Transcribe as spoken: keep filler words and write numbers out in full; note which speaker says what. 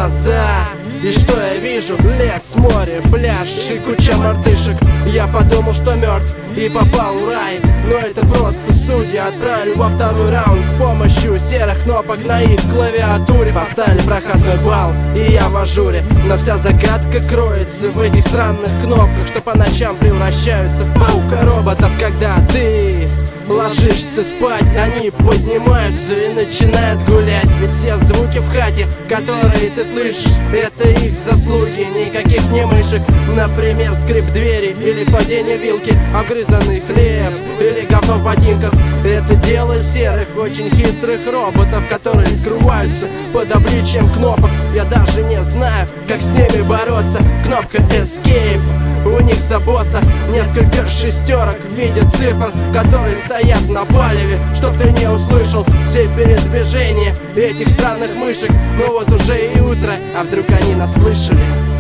Speaker 1: глаза. И что я вижу? Лес, море, пляж и куча мартышек. Я подумал, что мертв и попал в рай, но это просто судьи отправили во второй раунд с помощью серых кнопок на их клавиатуре. Поставили проходной балл, и я в ажуре. Но вся загадка кроется в этих странных кнопках, что по ночам превращаются в паука-роботов. Когда ты ложишься спать, они поднимаются и начинают гулять. Ведь все звуки в хате, которые ты слышишь, это их заслуги, никаких не мышек. Например, скрип двери или падение вилки, обгрызанный хлеб или говно в ботинках. Это дело серых, очень хитрых роботов, которые скрываются под обличием кнопок. Я даже не знаю, как с ними бороться. Кнопка Escape, у них за босса несколько шестерок в виде цифр, которые стоят на палеве, чтоб ты не услышал все передвижения этих странных мышек. Ну вот уже и утро, а вдруг они нас слышали?